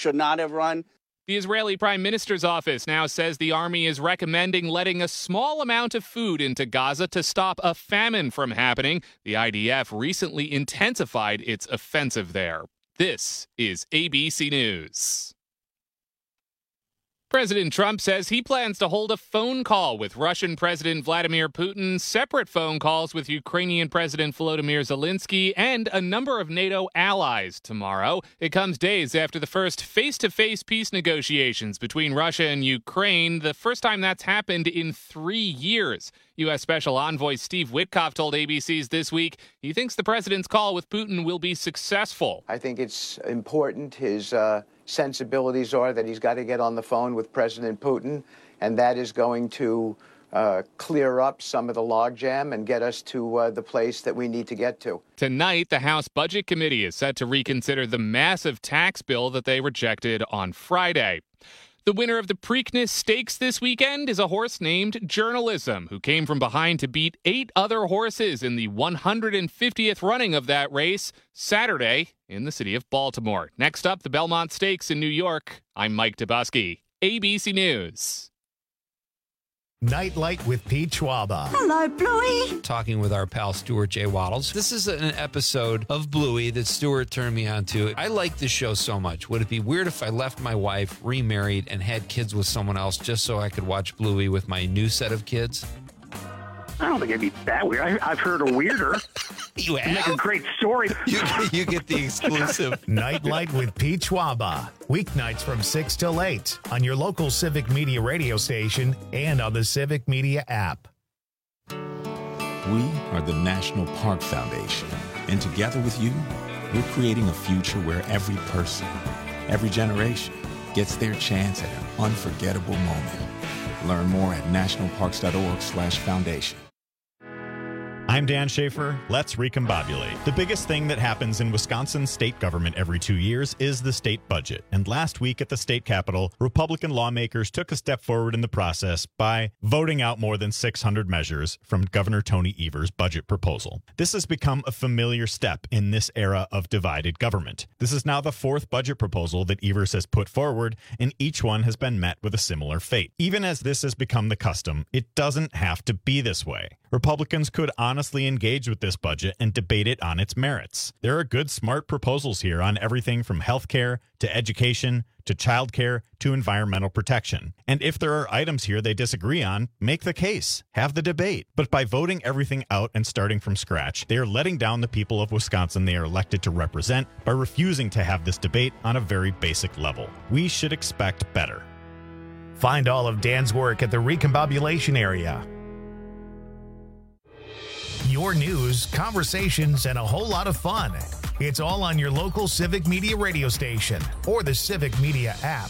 should not have run. The Israeli Prime Minister's office now says the army is recommending letting a small amount of food into Gaza to stop a famine from happening. The IDF recently intensified its offensive there. This is ABC News. President Trump says he plans to hold a phone call with Russian President Vladimir Putin, separate phone calls with Ukrainian President Volodymyr Zelensky, and a number of NATO allies tomorrow. It comes days after the first face-to-face peace negotiations between Russia and Ukraine, the first time that's happened in 3 years. U.S. Special Envoy Steve Witkoff told ABC's This Week he thinks the president's call with Putin will be successful. I think it's important. His sensibilities are that he's got to get on the phone with President Putin, and that is going to clear up some of the logjam and get us to the place that we need to get to. Tonight, the House Budget Committee is set to reconsider the massive tax bill that they rejected on Friday. The winner of the Preakness Stakes this weekend is a horse named Journalism, who came from behind to beat 8 other horses in the 150th running of that race Saturday in the city of Baltimore. Next up, the Belmont Stakes in New York. I'm Mike Dubusky, ABC News. Nightlight with Pete Schwaba. Hello, Bluey. Talking with our pal Stuart J. Waddles. This is an episode of Bluey that Stuart turned me on to. I like this show so much. Would it be weird if I left my wife, remarried, and had kids with someone else just so I could watch Bluey with my new set of kids? I don't think it'd be that weird. I've heard a weirder. You have? Make a great story. You get the exclusive. Nightlight with Pete Schwaba. Weeknights from 6 till 8 on your local Civic Media radio station and on the Civic Media app. We are the National Park Foundation, and together with you, we're creating a future where every person, every generation gets their chance at an unforgettable moment. Learn more at nationalparks.org/foundation. I'm Dan Schaefer. Let's recombobulate. The biggest thing that happens in Wisconsin's state government every 2 years is the state budget. And last week at the state capitol, Republican lawmakers took a step forward in the process by voting out more than 600 measures from Governor Tony Evers' budget proposal. This has become a familiar step in this era of divided government. This is now the 4th budget proposal that Evers has put forward, and each one has been met with a similar fate. Even as this has become the custom, it doesn't have to be this way. Republicans could honestly engage with this budget and debate it on its merits. There are good, smart proposals here on everything from health care to education to child care to environmental protection. And if there are items here they disagree on, make the case. Have the debate. But by voting everything out and starting from scratch, they are letting down the people of Wisconsin they are elected to represent by refusing to have this debate on a very basic level. We should expect better. Find all of Dan's work at the Recombobulation area. Your news, conversations, and a whole lot of fun. It's all on your local Civic Media radio station or the Civic Media app.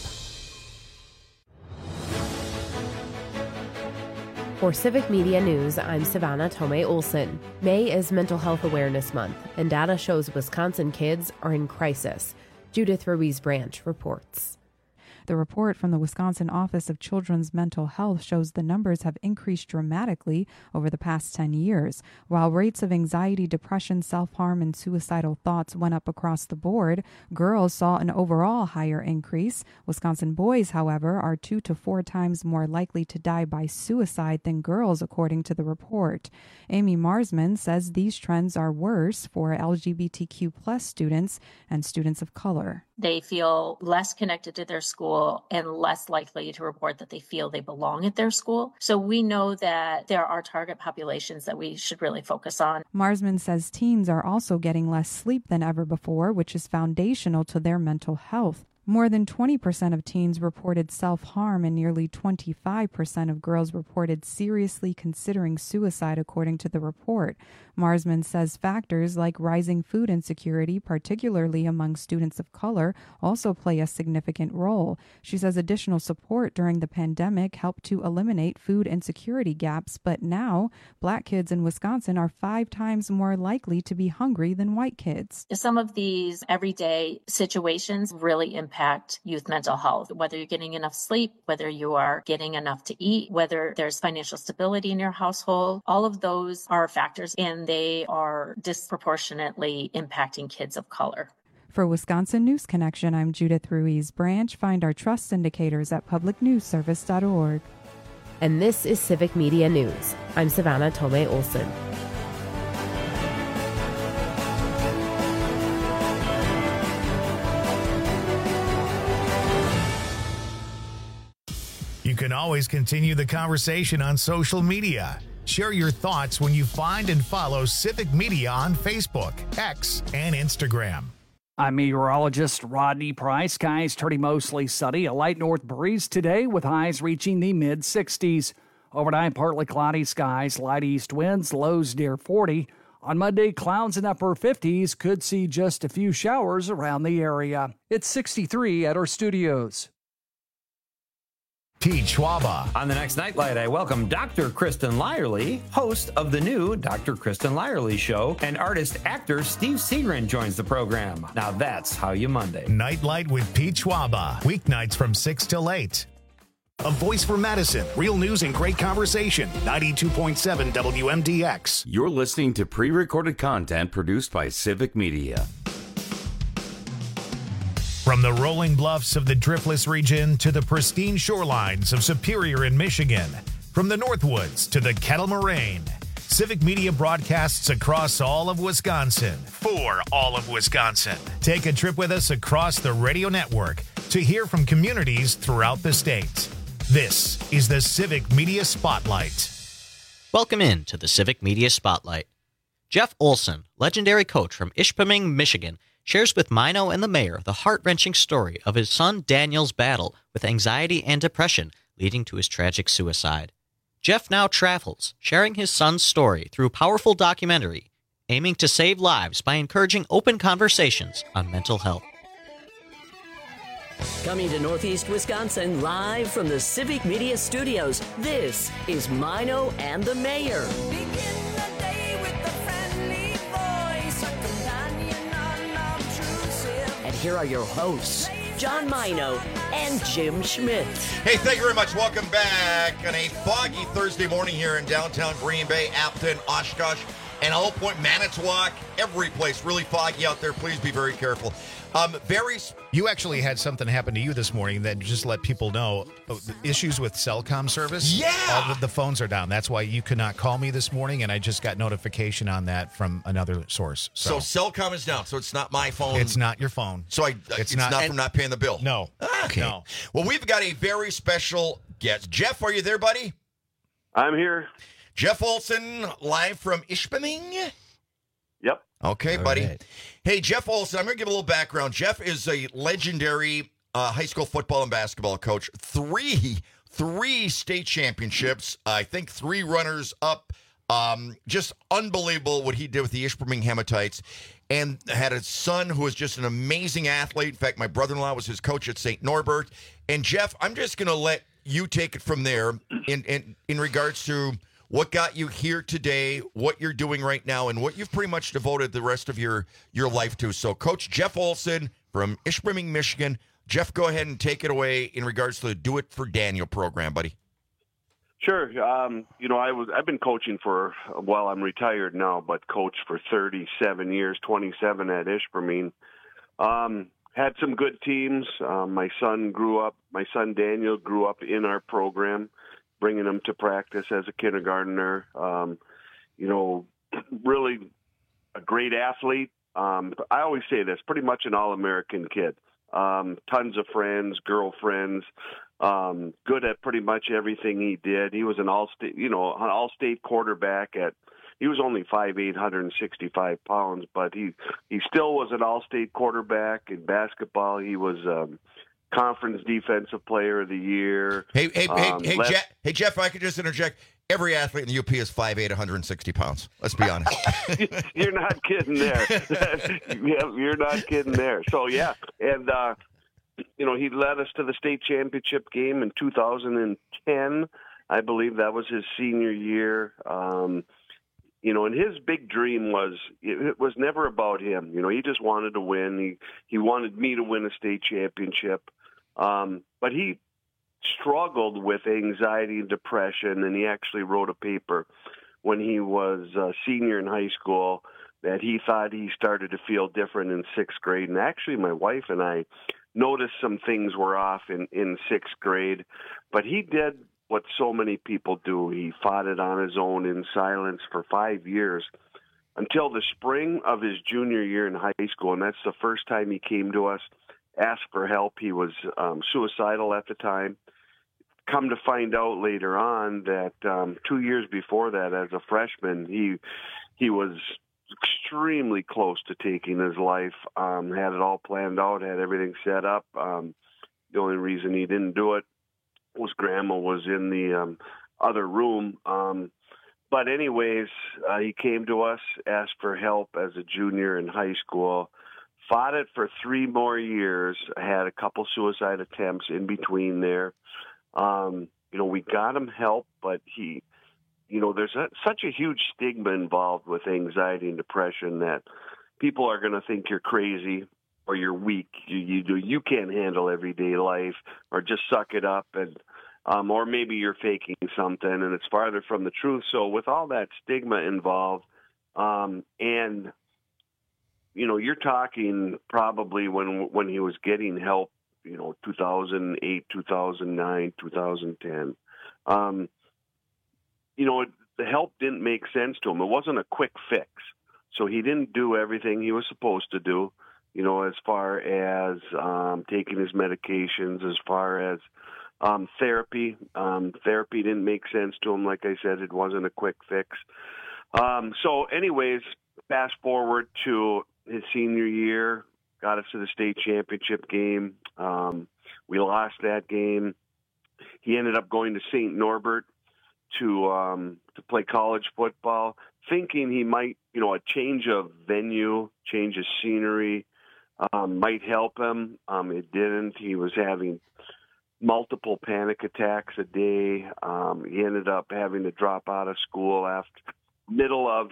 For Civic Media News, I'm Savannah Tomei Olson. May is Mental Health Awareness Month, and data shows Wisconsin kids are in crisis. Judith Ruiz Branch reports. The report from the Wisconsin Office of Children's Mental Health shows the numbers have increased dramatically over the past 10 years. While rates of anxiety, depression, self-harm, and suicidal thoughts went up across the board, girls saw an overall higher increase. Wisconsin boys, however, are 2 to 4 times more likely to die by suicide than girls, according to the report. Amy Marsman says these trends are worse for LGBTQ plus students and students of color. They feel less connected to their school and less likely to report that they feel they belong at their school. So we know that there are target populations that we should really focus on. Marsman says teens are also getting less sleep than ever before, which is foundational to their mental health. More than 20% of teens reported self-harm and nearly 25% of girls reported seriously considering suicide, according to the report. Marsman says factors like rising food insecurity, particularly among students of color, also play a significant role. She says additional support during the pandemic helped to eliminate food insecurity gaps, but now Black kids in Wisconsin are 5 times more likely to be hungry than white kids. Some of these everyday situations really impact youth mental health, whether you're getting enough sleep, whether you are getting enough to eat, whether there's financial stability in your household. All of those are factors, and they are disproportionately impacting kids of color. For Wisconsin News Connection, I'm Judith Ruiz Branch. Find our trust indicators at publicnewsservice.org. And this is Civic Media News. I'm Savannah Tomei Olson. You can always continue the conversation on social media. Share your thoughts when you find and follow Civic Media on Facebook, X, and Instagram. I'm meteorologist Rodney Price. Skies turning mostly sunny. A light north breeze today with highs reaching the mid-60s. Overnight, partly cloudy skies, light east winds, lows near 40. On Monday, clouds in upper 50s. Could see just a few showers around the area. It's 63 at our studios. Pete Schwaba. On the next Nightlight, I welcome Dr. Kristen Lyerly, host of the new Dr. Kristen Lyerly Show, and artist-actor Steve Seagrin joins the program. Now that's how you Monday. Nightlight with Pete Schwaba. Weeknights from 6 till 8. A voice for Madison. Real news and great conversation. 92.7 WMDX. You're listening to pre-recorded content produced by Civic Media. From the rolling bluffs of the Driftless region to the pristine shorelines of Superior in Michigan, from the Northwoods to the Kettle Moraine, Civic Media broadcasts across all of Wisconsin for all of Wisconsin. Take a trip with us across the radio network to hear from communities throughout the state. This is the Civic Media Spotlight. Welcome in to the Civic Media Spotlight. Jeff Olson, legendary coach from Ishpeming, Michigan, shares with Mino and the mayor the heart-wrenching story of his son Daniel's battle with anxiety and depression leading to his tragic suicide. Jeff now travels, sharing his son's story through a powerful documentary, aiming to save lives by encouraging open conversations on mental health. Coming to Northeast Wisconsin, live from the Civic Media Studios, this is Mino and the Mayor. And here are your hosts, John Mino and Jim Schmidt. Hey, thank you very much. Welcome back on a foggy Thursday morning here in downtown Green Bay, Appleton, Oshkosh, and Owl Point, Manitowoc. Every place really foggy out there. Please be very careful. You actually had something happen to you this morning that just let people know issues with Cellcom service. Yeah. All the phones are down. That's why you could not call me this morning, and I just got notification on that from another source. So Cellcom is down, so it's not my phone. It's not your phone. So it's not from not paying the bill. No. Okay. No. Well, we've got a very special guest. Jeff, are you there, buddy? I'm here. Jeff Olson, live from Ishpeming. Yep. Okay, All buddy. right. Hey, Jeff Olson, I'm going to give a little background. Jeff is a legendary high school football and basketball coach. Three state championships. I think 3 runners up. Just unbelievable what he did with the Ishpeming Hematites. And had a son who was just an amazing athlete. In fact, my brother-in-law was his coach at St. Norbert. And, Jeff, I'm just going to let you take it from there in regards to what got you here today, what you're doing right now, and what you've pretty much devoted the rest of your life to. So, Coach Jeff Olson from Ishpeming, Michigan. Jeff, go ahead and take it away in regards to the Do It for Daniel program, buddy. Sure. I've been coaching I'm retired now, but coached for 37 years, 27 at Ishpeming. Had some good teams. My son Daniel grew up in our program, bringing him to practice as a kindergartner. Really a great athlete. I always say this, pretty much an all-American kid. Tons of friends, girlfriends, good at pretty much everything he did. He was an all-state quarterback he was only 5'8", 165 pounds, but he still was an all-state quarterback. In basketball, he was Conference Defensive Player of the Year. Hey, Jeff, if I could just interject. Every athlete in the UP is 5'8", 160 pounds. Let's be honest. You're not kidding there. You're not kidding there. So, yeah. And, he led us to the state championship game in 2010. I believe that was his senior year. And his big dream it was never about him. He just wanted to win. He wanted me to win a state championship. But he struggled with anxiety and depression, and he actually wrote a paper when he was a senior in high school that he thought he started to feel different in sixth grade. And actually, my wife and I noticed some things were off in sixth grade, but he did what so many people do. He fought it on his own in silence for 5 years until the spring of his junior year in high school. And that's the first time he came to us, asked for help. He was suicidal at the time. Come to find out later on that 2 years before that, as a freshman, he was extremely close to taking his life, had it all planned out, had everything set up. The only reason he didn't do it was Grandma was in the other room. But anyways, he came to us, asked for help as a junior in high school, fought it for 3 more years, had a couple suicide attempts in between there. We got him help, but there's such a huge stigma involved with anxiety and depression that people are going to think you're crazy or you're weak. You can't handle everyday life, or just suck it up, and or maybe you're faking something, and it's farther from the truth. So with all that stigma involved, and you're talking probably when he was getting help, 2008, 2009, 2010. The help didn't make sense to him. It wasn't a quick fix. So he didn't do everything he was supposed to do, as far as taking his medications, as far as therapy. Therapy didn't make sense to him. Like I said, it wasn't a quick fix. So anyways, fast forward to his senior year, got us to the state championship game. We lost that game. He ended up going to St. Norbert to play college football, thinking he might, a change of venue, change of scenery might help him. It didn't. He was having multiple panic attacks a day. He ended up having to drop out of school after middle of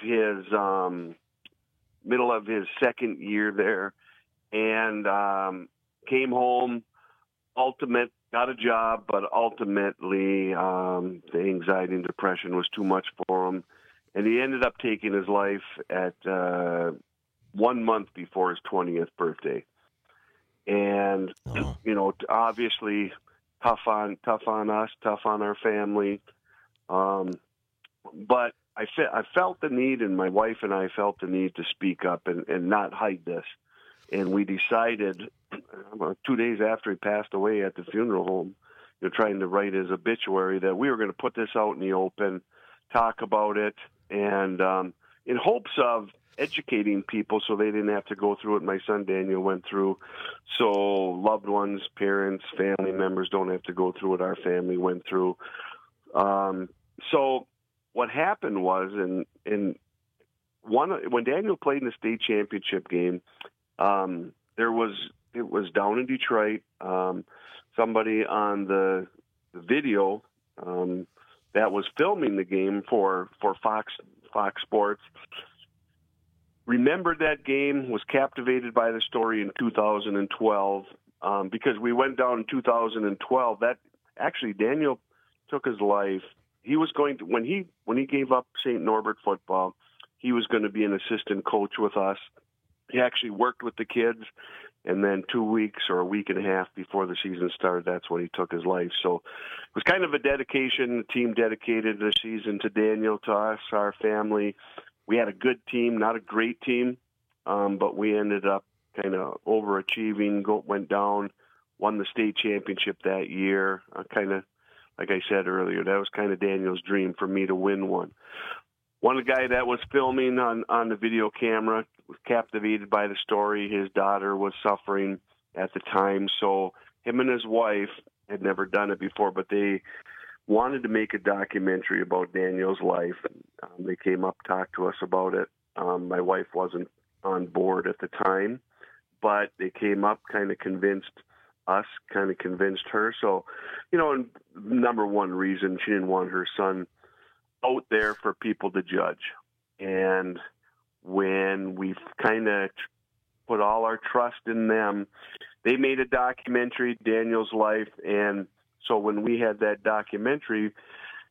his second year there, and came home. Got a job, but ultimately the anxiety and depression was too much for him, and he ended up taking his life at 1 month before his 20th birthday. And obviously tough on us, tough on our family. But I felt the need, and my wife and I felt the need to speak up and not hide this. And we decided 2 days after he passed away at the funeral home, trying to write his obituary, that we were going to put this out in the open, talk about it, and in hopes of educating people so they didn't have to go through what my son Daniel went through, so loved ones, parents, family members don't have to go through what our family went through. So what happened was, when Daniel played in the state championship game, it was down in Detroit. Somebody on the video that was filming the game for Fox Sports remembered that game, was captivated by the story in 2012, because we went down in 2012. That actually, Daniel took his life. He was going to, when he gave up St. Norbert football, he was going to be an assistant coach with us. He actually worked with the kids, and then 2 weeks or a week and a half before the season started, that's when he took his life. So it was kind of a dedication. The team dedicated the season to Daniel, to us, our family. We had a good team, not a great team, but we ended up kind of overachieving, went down, won the state championship that year. Kind of, like I said earlier, that was kind of Daniel's dream, for me to win one. One guy that was filming on the video camera was captivated by the story. His daughter was suffering at the time, so him and his wife had never done it before, but they wanted to make a documentary about Daniel's life. They came up, talked to us about it. My wife wasn't on board at the time, but they came up, kind of convinced us, kind of convinced her. So, and number one reason, she didn't want her son out there for people to judge. And when we kind of put all our trust in them, they made a documentary, Daniel's life. And so when we had that documentary,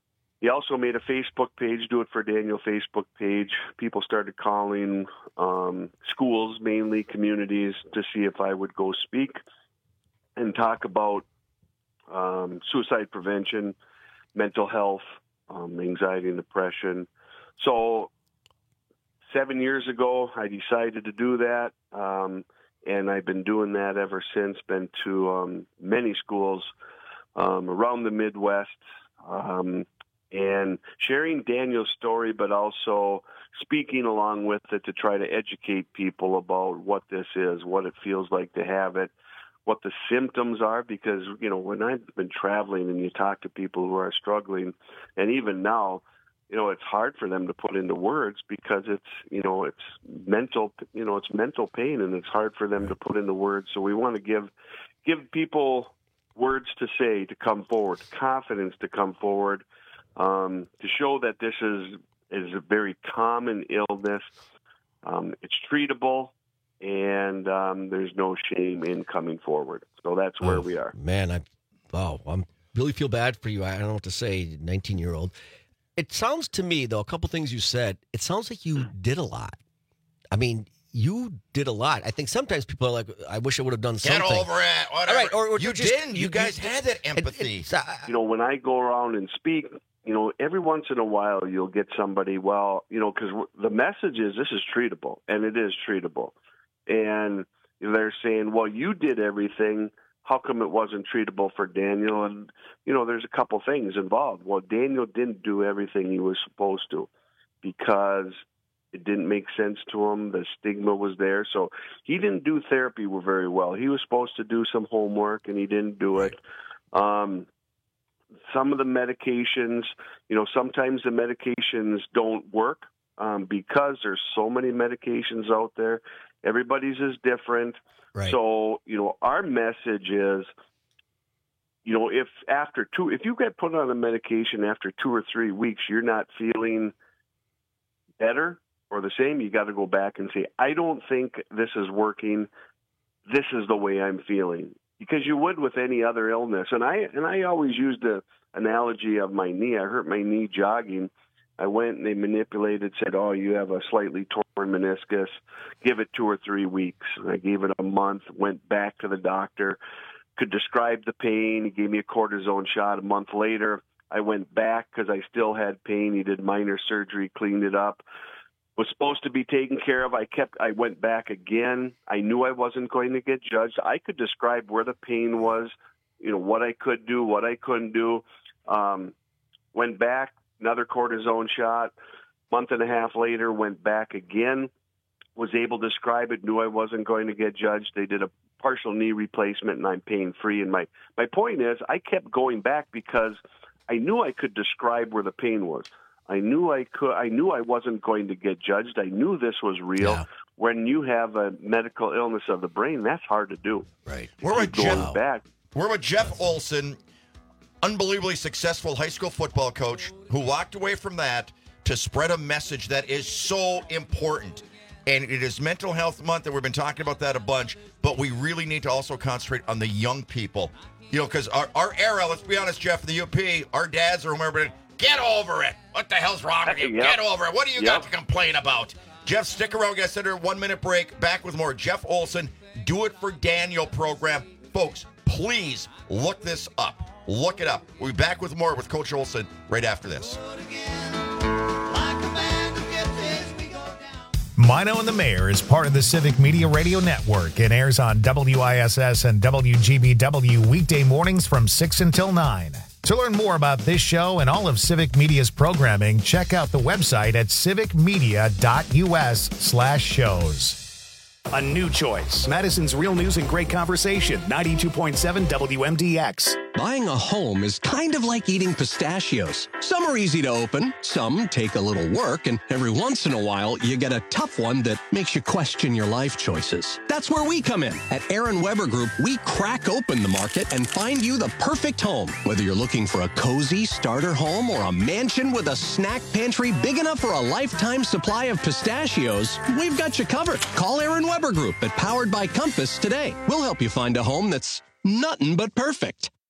he also made a Facebook page, Do It for Daniel Facebook page. People started calling schools, mainly communities, to see if I would go speak and talk about suicide prevention, mental health, anxiety and depression. So 7 years ago, I decided to do that, and I've been doing that ever since. Been to many schools around the Midwest, and sharing Daniel's story, but also speaking along with it to try to educate people about what this is, what it feels like to have it, what the symptoms are, because, you know, when I've been traveling and you talk to people who are struggling, and even now, you know, it's hard for them to put into words because it's, you know, it's mental pain, and it's hard for them to put into words. So we want to give people words to say, to come forward, confidence to come forward, to show that this is a very common illness. It's treatable, and there's no shame in coming forward. So that's where we are. Man, I really feel bad for you. I don't know what to say, 19-year-old. It sounds to me, though, a couple things you said, it sounds like you did a lot. I mean, you did a lot. I think sometimes people are like, I wish I would have done something. Get over it. Whatever. All right, or you didn't. You guys had that empathy. You know, when I go around and speak, you know, every once in a while you'll get somebody, well, you know, because the message is this is treatable, and it is treatable. And they're saying, well, you did everything. How come it wasn't treatable for Daniel? And, you know, there's a couple things involved. Well, Daniel didn't do everything he was supposed to because it didn't make sense to him. The stigma was there. So he didn't do therapy very well. He was supposed to do some homework, and he didn't do it. Some of the medications, you know, sometimes the medications don't work because there's so many medications out there. Everybody's is different. Right. So, you know, our message is, you know, if you get put on a medication after 2 or 3 weeks, you're not feeling better or the same, you got to go back and say, I don't think this is working. This is the way I'm feeling. Because you would with any other illness. And I always use the analogy of my knee. I hurt my knee jogging. I went and they manipulated, said, oh, you have a slightly torn meniscus. Give it 2 or 3 weeks. And I gave it a month, went back to the doctor, could describe the pain. He gave me a cortisone shot. A month later, I went back because I still had pain. He did minor surgery, cleaned it up. Was supposed to be taken care of. I went back again. I knew I wasn't going to get judged. I could describe where the pain was, you know, what I could do, what I couldn't do. Went back, another cortisone shot. Month and a half later, went back again. Was able to describe it, knew I wasn't going to get judged. They did a partial knee replacement, and I'm pain-free. And my point is, I kept going back because I knew I could describe where the pain was. I knew I wasn't going to get judged. I knew this was real. Yeah. When you have a medical illness of the brain, that's hard to do. Right. We're with Jeff Olson, unbelievably successful high school football coach who walked away from that to spread a message that is so important. And it is Mental Health Month, and we've been talking about that a bunch, but we really need to also concentrate on the young people. You know, because our era, let's be honest, Jeff, the UP, our dads or whoever, get over it. What the hell's wrong with you? Yep. Get over it. What do you got to complain about? Jeff, stick around. We're going to send her a 1-minute break. Back with more. Jeff Olson, Do It for Daniel program. Folks, please look this up. Look it up. We'll be back with more with Coach Olson right after this. Mino and the Mayor is part of the Civic Media Radio Network and airs on WISS and WGBW weekday mornings from 6 until 9. To learn more about this show and all of Civic Media's programming, check out the website at civicmedia.us/shows. A new choice. Madison's Real News and Great Conversation, 92.7 WMDX. Buying a home is kind of like eating pistachios. Some are easy to open, some take a little work, and every once in a while, you get a tough one that makes you question your life choices. That's where we come in. At Aaron Weber Group, we crack open the market and find you the perfect home. Whether you're looking for a cozy starter home or a mansion with a snack pantry big enough for a lifetime supply of pistachios, we've got you covered. Call Aaron Weber Group at Powered by Compass today. We'll help you find a home that's nothing but perfect.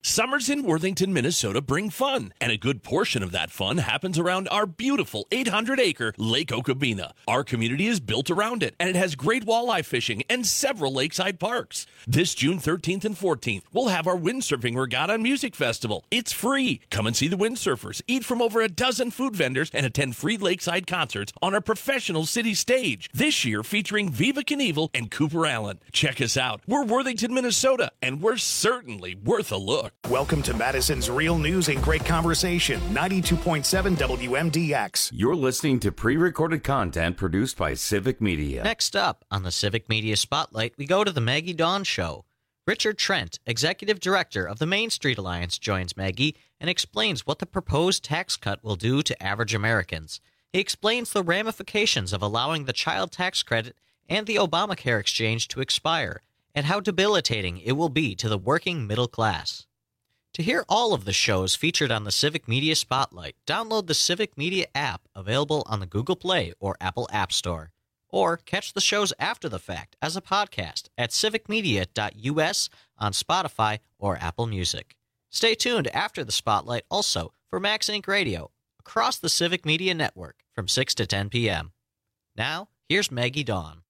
Summers in Worthington, Minnesota bring fun, and a good portion of that fun happens around our beautiful 800-acre Lake Okabena. Our community is built around it, and it has great walleye fishing and several lakeside parks. This June 13th and 14th, we'll have our Windsurfing Regatta and Music Festival. It's free. Come and see the windsurfers, eat from over a dozen food vendors, and attend free lakeside concerts on our professional city stage. This year featuring Viva Knievel and Cooper Allen. Check us out. We're Worthington, Minnesota, and we're certainly worth a look. Welcome to Madison's Real News and Great Conversation, 92.7 WMDX. You're listening to pre-recorded content produced by Civic Media. Next up on the Civic Media Spotlight, we go to the Maggie Dawn Show. Richard Trent, Executive Director of the Main Street Alliance, joins Maggie and explains what the proposed tax cut will do to average Americans. He explains the ramifications of allowing the child tax credit and the Obamacare exchange to expire, and how debilitating it will be to the working middle class. To hear all of the shows featured on the Civic Media Spotlight, download the Civic Media app available on the Google Play or Apple App Store. Or catch the shows after the fact as a podcast at civicmedia.us on Spotify or Apple Music. Stay tuned after the Spotlight also for Max Inc. Radio across the Civic Media Network from 6 to 10 p.m. Now, here's Maggie Dawn.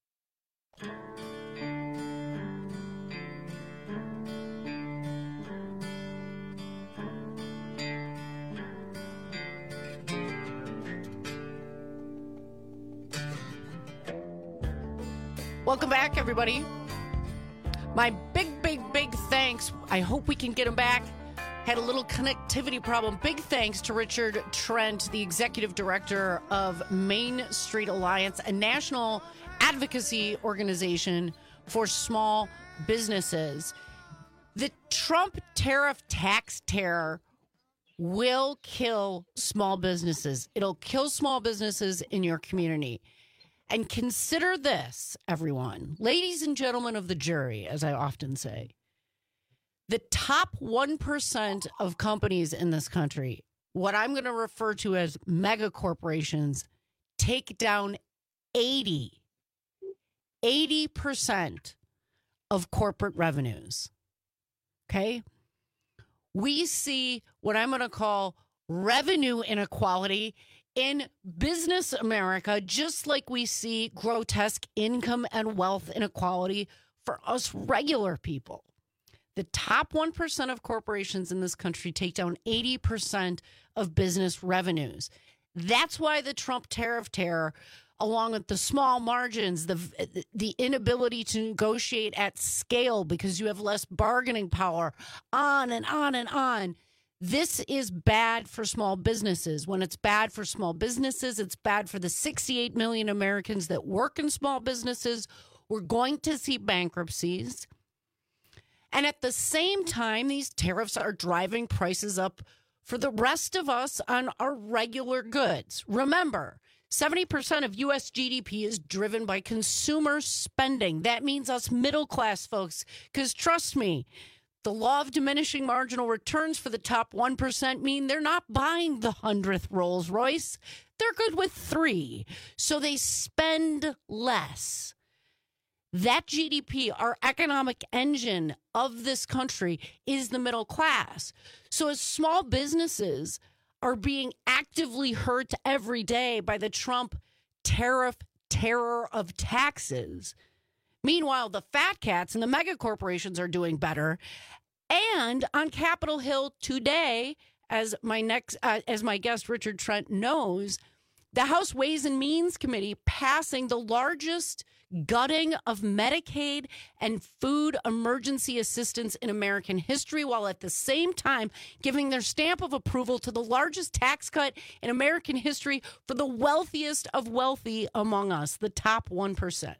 Welcome back, everybody. My big thanks. I hope we can get him back. Had a little connectivity problem. Big thanks to Richard Trent, the Executive Director of Main Street Alliance, a national advocacy organization for small businesses. The Trump tariff tax terror will kill small businesses. It'll kill small businesses in your community. And consider this, everyone, ladies and gentlemen of the jury, as I often say, the top 1% of companies in this country, what I'm going to refer to as mega corporations, take down 80% of corporate revenues. Okay? We see what I'm going to call revenue inequality in business America, just like we see grotesque income and wealth inequality for us regular people. The top 1% of corporations in this country take down 80% of business revenues. That's why the Trump tariff terror, along with the small margins, the inability to negotiate at scale because you have less bargaining power, on and on and on. This is bad for small businesses. When it's bad for small businesses, it's bad for the 68 million Americans that work in small businesses. We're going to see bankruptcies. And at the same time, these tariffs are driving prices up for the rest of us on our regular goods. Remember, 70% of U.S. GDP is driven by consumer spending. That means us middle class folks, because trust me, the law of diminishing marginal returns for the top 1% mean they're not buying the 100th Rolls Royce. They're good with 3. So they spend less. That GDP, our economic engine of this country, is the middle class. So as small businesses are being actively hurt every day by the Trump tariff terror of taxes, meanwhile, the fat cats and the mega corporations are doing better. And on Capitol Hill today, as my guest Richard Trent knows, the House Ways and Means Committee passing the largest gutting of Medicaid and food emergency assistance in American history, while at the same time giving their stamp of approval to the largest tax cut in American history for the wealthiest of wealthy among us, the top 1%.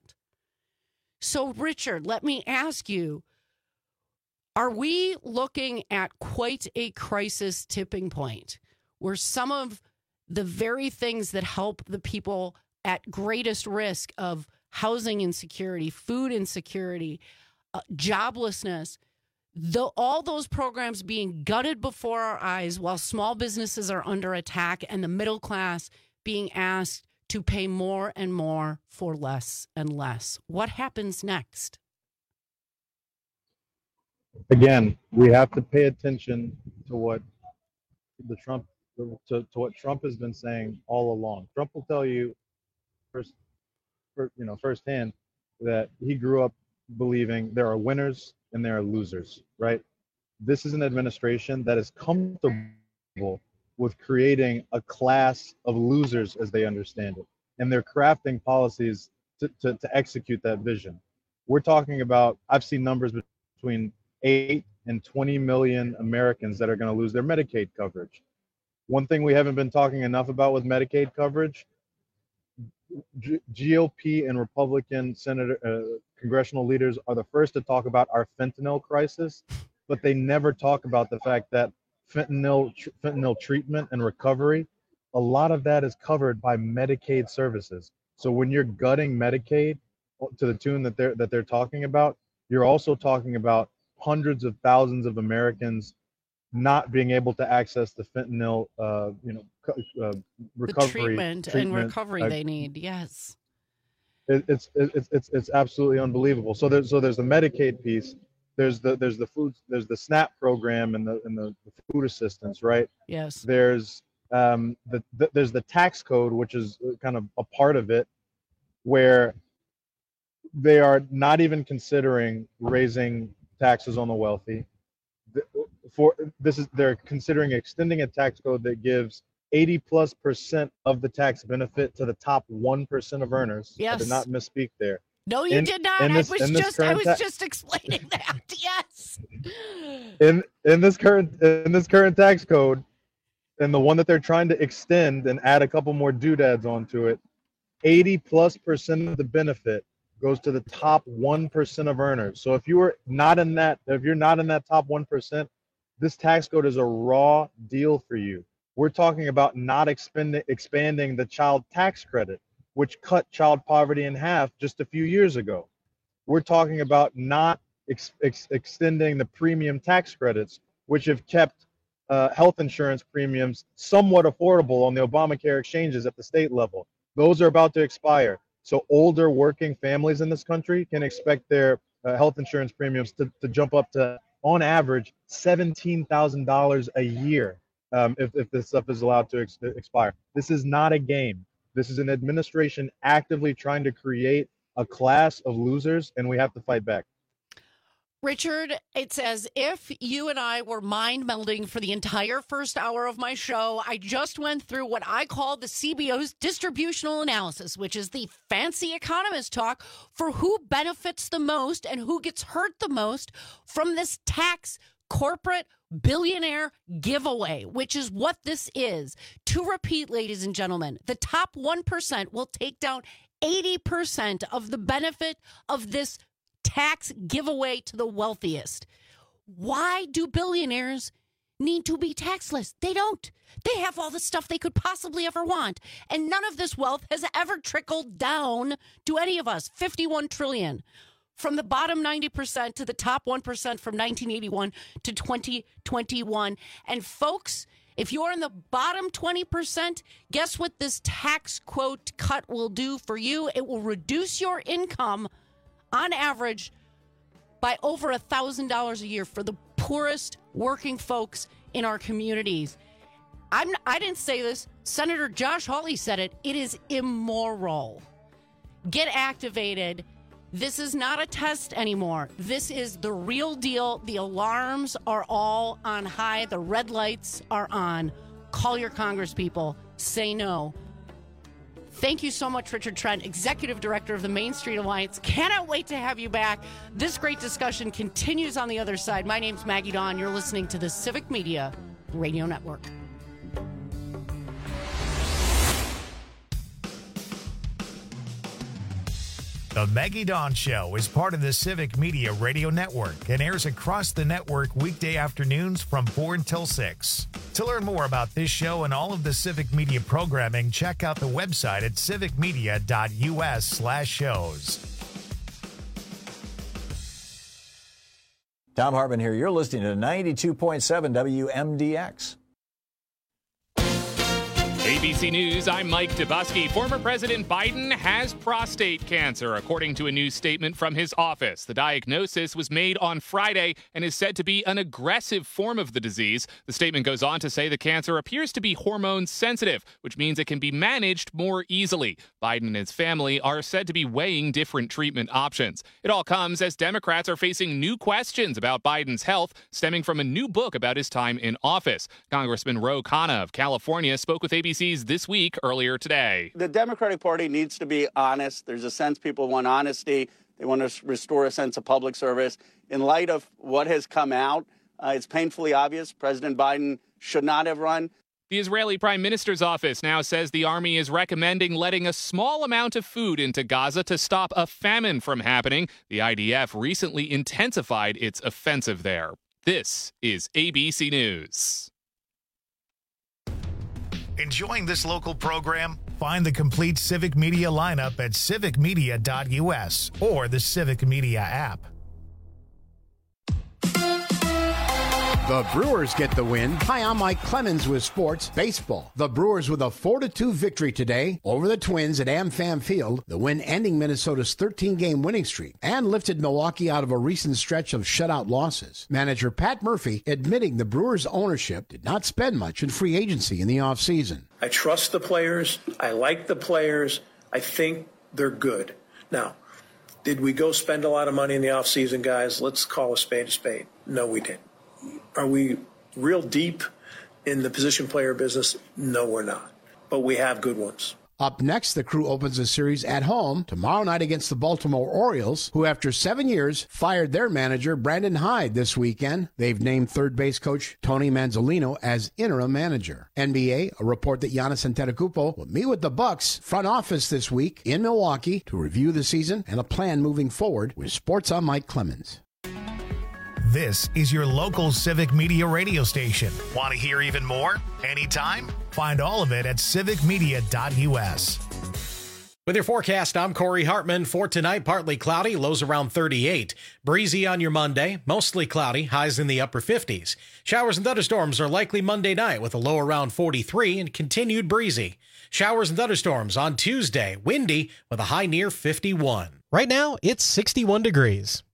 So, Richard, let me ask you, are we looking at quite a crisis tipping point where some of the very things that help the people at greatest risk of housing insecurity, food insecurity, joblessness, all those programs being gutted before our eyes while small businesses are under attack and the middle class being asked to pay more and more for less and less? What happens next? again, we have to pay attention to what the Trump to what Trump has been saying all along. Trump will tell you firsthand that he grew up believing there are winners and there are losers, right? This is an administration that is comfortable with creating a class of losers as they understand it. And they're crafting policies to execute that vision. We're talking about, I've seen numbers between 8 and 20 million Americans that are going to lose their Medicaid coverage. One thing we haven't been talking enough about with Medicaid coverage, GOP and Republican congressional leaders are the first to talk about our fentanyl crisis, but they never talk about the fact that fentanyl treatment and recovery, a lot of that is covered by Medicaid services. So when you're gutting Medicaid to the tune that they're talking about, you're also talking about hundreds of thousands of Americans not being able to access the fentanyl, recovery and recovery they need. Yes, it's absolutely unbelievable. So there's the Medicaid piece. There's the food. There's the SNAP program and the food assistance, right? Yes. There's there's the tax code, which is kind of a part of it, where they are not even considering raising taxes on the wealthy. They're considering extending a tax code that gives 80+% of the tax benefit to the top 1% of earners. Yes. I did not misspeak there. No, you did not. I was just explaining that. Yes. In this current tax code, and the one that they're trying to extend and add a couple more doodads onto it, 80+% of the benefit goes to the top 1% of earners. So if you're not in that top 1%, this tax code is a raw deal for you. We're talking about not expanding the child tax credit, which cut child poverty in half just a few years ago. We're talking about not extending the premium tax credits, which have kept health insurance premiums somewhat affordable on the Obamacare exchanges at the state level. Those are about to expire. So older working families in this country can expect their health insurance premiums to jump up to, on average, $17,000 a year if this stuff is allowed to expire. This is not a game. This is an administration actively trying to create a class of losers, and we have to fight back. Richard, it's as if you and I were mind melding for the entire first hour of my show. I just went through what I call the CBO's distributional analysis, which is the fancy economist talk for who benefits the most and who gets hurt the most from this tax corporate billionaire giveaway, which is what this is. To repeat, ladies and gentlemen, the top 1% will take down 80% of the benefit of this tax giveaway to the wealthiest. Why do billionaires need to be taxless? They don't. They have all the stuff they could possibly ever want. And none of this wealth has ever trickled down to any of us. 51 trillion. From the bottom 90% to the top 1% from 1981 to 2021. And folks, if you're in the bottom 20%, guess what this tax quote cut will do for you? It will reduce your income on average by over $1,000 a year for the poorest working folks in our communities. I didn't say this. Senator Josh Hawley said it. It is immoral. Get activated. This is not a test anymore. This is the real deal. The alarms are all on high. The red lights are on. Call your congresspeople. Say no. Thank you so much, Richard Trent, Executive Director of the Main Street Alliance. Cannot wait to have you back. This great discussion continues on the other side. My name's Maggie Dawn. You're listening to the Civic Media Radio Network. The Maggie Dawn Show is part of the Civic Media Radio Network and airs across the network weekday afternoons from 4 until 6. To learn more about this show and all of the Civic Media programming, check out the website at civicmedia.us/shows. Tom Hartman here. You're listening to 92.7 WMDX. ABC News, I'm Mike Dubusky. Former President Biden has prostate cancer, according to a new statement from his office. The diagnosis was made on Friday and is said to be an aggressive form of the disease. The statement goes on to say the cancer appears to be hormone sensitive, which means it can be managed more easily. Biden and his family are said to be weighing different treatment options. It all comes as Democrats are facing new questions about Biden's health, stemming from a new book about his time in office. Congressman Ro Khanna of California spoke with ABC's This Week earlier today. The Democratic Party needs to be honest. There's a sense people want honesty. They want to restore a sense of public service. In light of what has come out, it's painfully obvious President Biden should not have run. The Israeli Prime Minister's office now says the army is recommending letting a small amount of food into Gaza to stop a famine from happening. The IDF recently intensified its offensive there. This is ABC News. Enjoying this local program? Find the complete Civic Media lineup at civicmedia.us or the Civic Media app. The Brewers get the win. Hi, I'm Mike Clemens with Sports Baseball. The Brewers with a 4-2 victory today over the Twins at AmFam Field. The win ending Minnesota's 13-game winning streak and lifted Milwaukee out of a recent stretch of shutout losses. Manager Pat Murphy admitting the Brewers' ownership did not spend much in free agency in the offseason. I trust the players. I like the players. I think they're good. Now, did we go spend a lot of money in the offseason, guys? Let's call a spade a spade. No, we didn't. Are we real deep in the position player business? No, we're not. But we have good ones. Up next, the Crew opens a series at home tomorrow night against the Baltimore Orioles, who after 7 years fired their manager Brandon Hyde this weekend. They've named third base coach Tony Manzolino as interim manager. NBA, a report that Giannis Antetokounmpo will meet with the Bucks front office this week in Milwaukee to review the season and a plan moving forward. With Sports, I'm Mike Clemens. This is your local Civic Media radio station. Want to hear even more? Anytime? Find all of it at civicmedia.us. With your forecast, I'm Corey Hartman. For tonight, partly cloudy, lows around 38. Breezy on your Monday, mostly cloudy, highs in the upper 50s. Showers and thunderstorms are likely Monday night with a low around 43 and continued breezy. Showers and thunderstorms on Tuesday, windy with a high near 51. Right now, it's 61 degrees.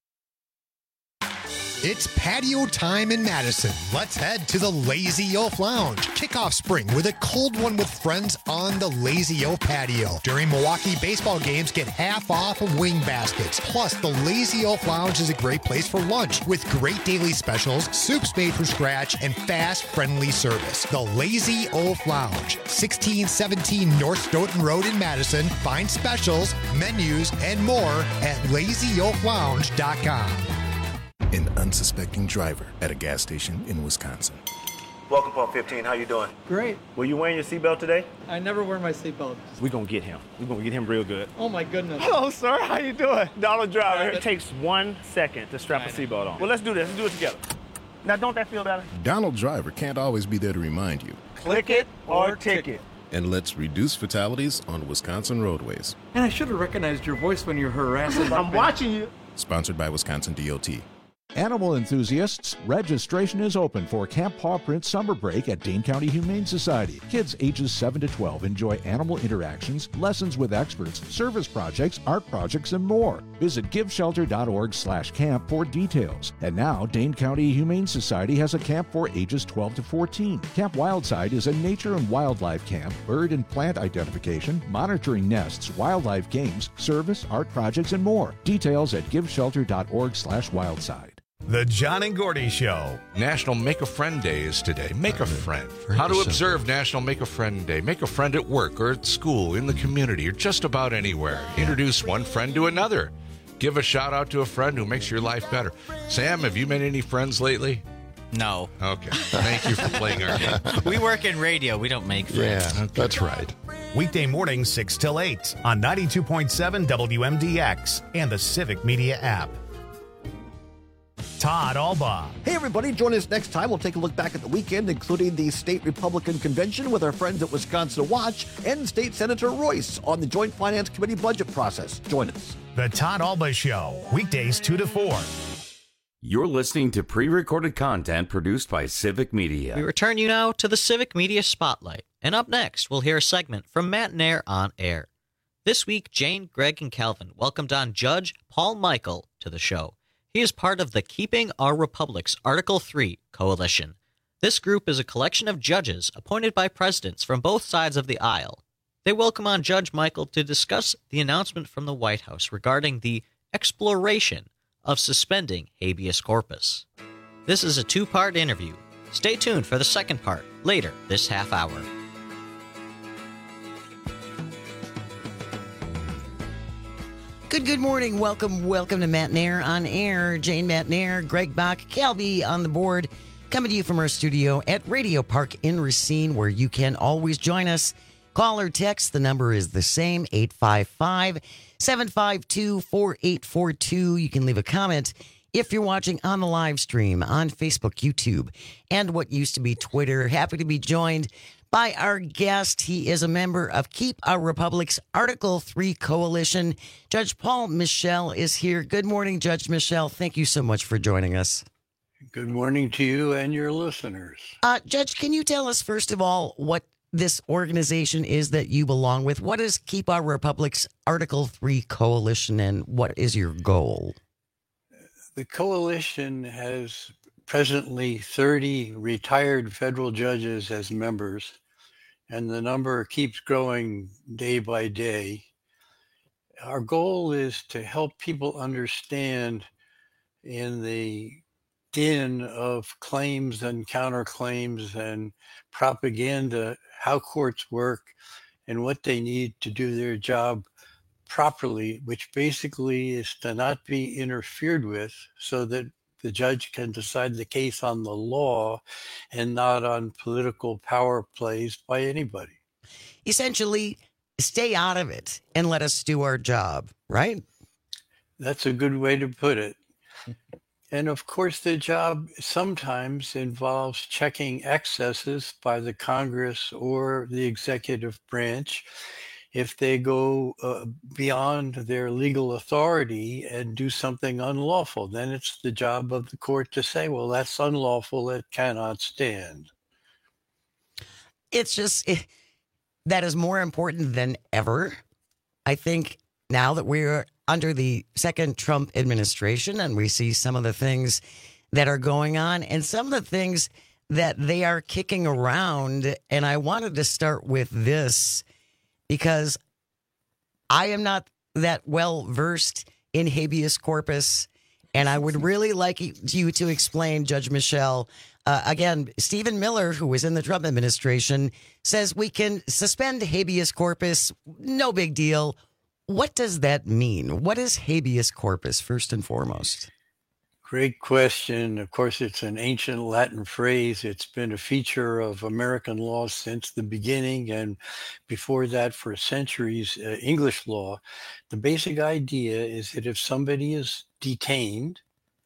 It's patio time in Madison. Let's head to the Lazy Elf Lounge. Kick off spring with a cold one with friends on the Lazy Elf patio. During Milwaukee baseball games, get half off of wing baskets. Plus, the Lazy Elf Lounge is a great place for lunch with great daily specials, soups made from scratch, and fast, friendly service. The Lazy Elf Lounge, 1617 North Stoughton Road in Madison. Find specials, menus, and more at LazyElfLounge.com. An unsuspecting driver at a gas station in Wisconsin. Welcome, Pump 15. How you doing? Great. Were you wearing your seatbelt today? I never wear my seatbelt. We're going to get him. We're going to get him real good. Oh, my goodness. Hello, sir. How you doing? Donald Driver. It takes 1 second to strap a seatbelt on. Well, let's do this. Let's do it together. Now, don't that feel better? Donald Driver can't always be there to remind you. Click it or ticket. And let's reduce fatalities on Wisconsin roadways. And I should have recognized your voice when you're harassing. I'm watching you. Sponsored by Wisconsin DOT. Animal enthusiasts, registration is open for Camp Paw Print Summer Break at Dane County Humane Society. Kids ages 7 to 12 enjoy animal interactions, lessons with experts, service projects, art projects, and more. Visit giveshelter.org/camp for details. And now, Dane County Humane Society has a camp for ages 12 to 14. Camp Wildside is a nature and wildlife camp, bird and plant identification, monitoring nests, wildlife games, service, art projects, and more. Details at giveshelter.org/wildside. The John and Gordy Show. National Make a Friend Day is today. Make a friend. How to observe National Make a Friend Day. Make a friend at work or at school, in the community, or just about anywhere. Introduce one friend to another. Give a shout out to a friend who makes your life better. Sam, have you made any friends lately? No. Okay. Thank you for playing our game. We work in radio. We don't make friends. Yeah, that's right. Weekday mornings 6 till 8 on 92.7 WMDX and the Civic Media app. Todd Alba. Hey, everybody. Join us next time. We'll take a look back at the weekend, including the state Republican convention with our friends at Wisconsin Watch and State Senator Royce on the Joint Finance Committee budget process. Join us. The Todd Alba Show, weekdays 2 to 4. You're listening to pre-recorded content produced by Civic Media. We return you now to the Civic Media Spotlight. And up next, we'll hear a segment from Matt Nair on Air. This week, Jane, Greg, and Calvin welcomed on Judge Paul Michael to the show. He is part of the Keeping Our Republic's Article 3 Coalition. This group is a collection of judges appointed by presidents from both sides of the aisle. They welcome on Judge Michael to discuss the announcement from the White House regarding the exploration of suspending habeas corpus. This is a two-part interview. Stay tuned for the second part later this half hour. Good morning. Welcome to Matt Nair on Air. Jane Matt Nair, Greg Bach, Calby on the board, coming to you from our studio at Radio Park in Racine, where you can always join us. Call or text. The number is the same, 855-752-4842. You can leave a comment if you're watching on the live stream on Facebook, YouTube, and what used to be Twitter. Happy to be joined by our guest. He is a member of Keep Our Republic's Article 3 Coalition. Judge Paul Michel is here. Good morning, Judge Michel. Thank you so much for joining us. Good morning to you and your listeners. Judge, can you tell us, first of all, what this organization is that you belong with? What is Keep Our Republic's Article 3 Coalition, and what is your goal? The coalition has presently 30 retired federal judges as members, and the number keeps growing day by day. Our goal is to help people understand, in the din of claims and counterclaims and propaganda, how courts work and what they need to do their job properly, which basically is to not be interfered with, so that the judge can decide the case on the law and not on political power plays by anybody. Essentially, stay out of it and let us do our job, right? That's a good way to put it. And of course, the job sometimes involves checking excesses by the Congress or the executive branch. If they go beyond their legal authority and do something unlawful, then it's the job of the court to say, well, that's unlawful, it cannot stand. It's just, that is more important than ever. I think now that we're under the second Trump administration and we see some of the things that are going on and some of the things that they are kicking around. And I wanted to start with this because I am not that well versed in habeas corpus. And I would really like you to explain, Judge Michel. Again, Stephen Miller, who was in the Trump administration, says we can suspend habeas corpus. No big deal. What does that mean? What is habeas corpus, first and foremost? Great question. Of course, it's an ancient Latin phrase. It's been a feature of American law since the beginning, and before that for centuries, English law. The basic idea is that if somebody is detained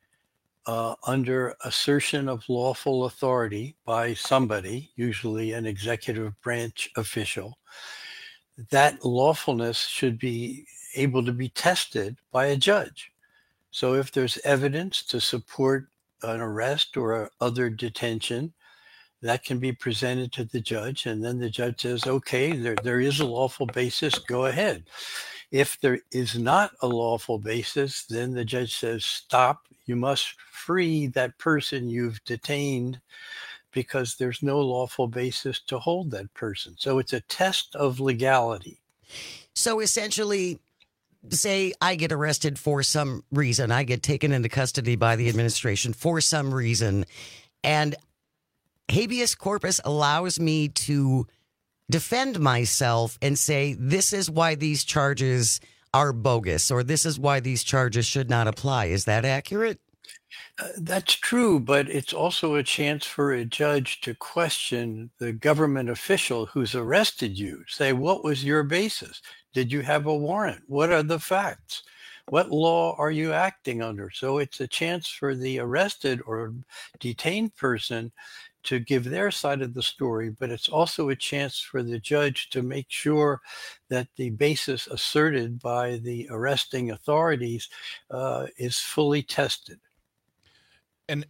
under assertion of lawful authority by somebody, usually an executive branch official, that lawfulness should be able to be tested by a judge. So if there's evidence to support an arrest or other detention, that can be presented to the judge, and then the judge says, okay, there is a lawful basis, go ahead. If there is not a lawful basis, then the judge says, stop, you must free that person you've detained, because there's no lawful basis to hold that person. So it's a test of legality. So essentially, say I get arrested for some reason, I get taken into custody by the administration for some reason, and habeas corpus allows me to defend myself and say, this is why these charges are bogus, or this is why these charges should not apply. Is that accurate? That's true, but it's also a chance for a judge to question the government official who's arrested you. Say, what was your basis? Did you have a warrant? What are the facts? What law are you acting under? So it's a chance for the arrested or detained person to give their side of the story, but it's also a chance for the judge to make sure that the basis asserted by the arresting authorities is fully tested. And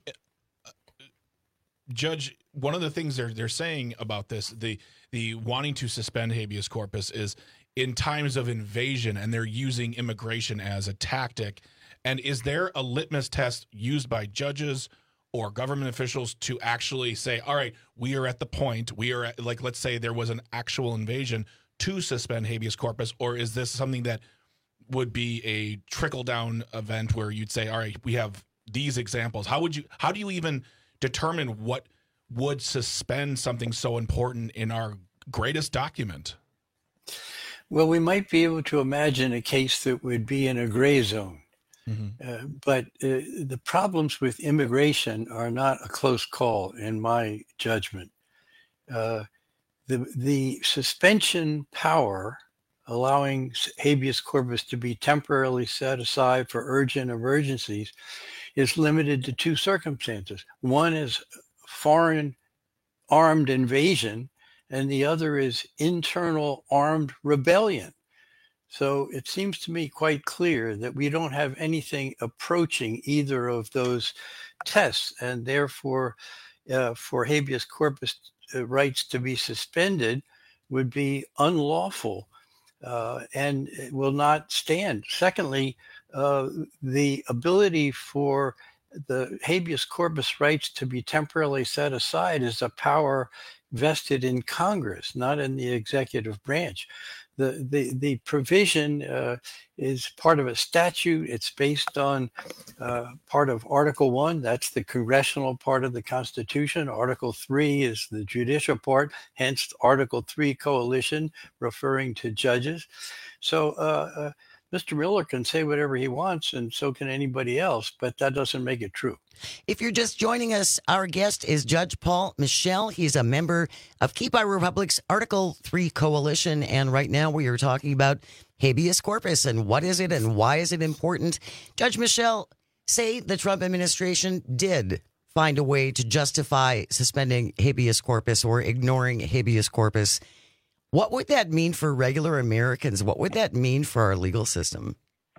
Judge, one of the things they're saying about this, the wanting to suspend habeas corpus, is in times of invasion, and they're using immigration as a tactic. And is there a litmus test used by judges or government officials to actually say, all right, we are at the point, we are at, like, let's say there was an actual invasion, to suspend habeas corpus? Or is this something that would be a trickle-down event where you'd say, all right, we have these examples? How do you even determine what would suspend something so important in our greatest document? Well, we might be able to imagine a case that would be in a gray zone. But the problems with immigration are not a close call, in my judgment. The suspension power, allowing habeas corpus to be temporarily set aside for urgent emergencies, is limited to two circumstances. One is foreign armed invasion, and the other is internal armed rebellion. So it seems to me quite clear that we don't have anything approaching either of those tests, and therefore for habeas corpus rights to be suspended would be unlawful and it will not stand. Secondly, the ability for the habeas corpus rights to be temporarily set aside is a power vested in Congress, not in the executive branch. The provision is part of a statute. It's based on part of Article 1. That's the congressional part of the Constitution. Article 3 is the judicial part, hence Article 3 coalition, referring to judges. So Mr. Miller can say whatever he wants, and so can anybody else, but that doesn't make it true. If you're just joining us, our guest is Judge Paul Michel. He's a member of Keep Our Republic's Article 3 Coalition, and right now we are talking about habeas corpus and what is it and why is it important. Judge Michel, say the Trump administration did find a way to justify suspending habeas corpus or ignoring habeas corpus. What would that mean for regular Americans? What would that mean for our legal system?